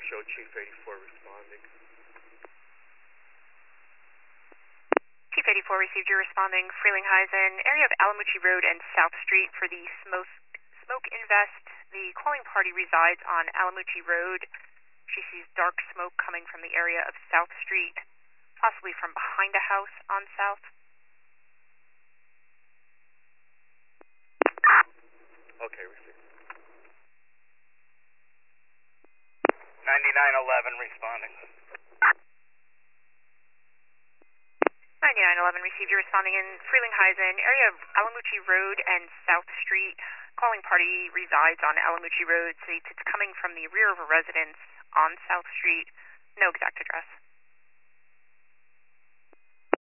show Chief 84 responding. Chief 84 received your responding. Frelinghuysen, area of Alamucci Road and South Street for the smoke invest. The calling party resides on Alamucci Road. She sees dark smoke coming from the area of South Street, possibly from behind a house on South. Okay, received. 9911 responding. 9911 received your responding in Frelinghuysen, area of Alamucci Road and South Street. Calling party resides on Alamucci Road. States it's coming from the rear of a residence on South Street. No exact address.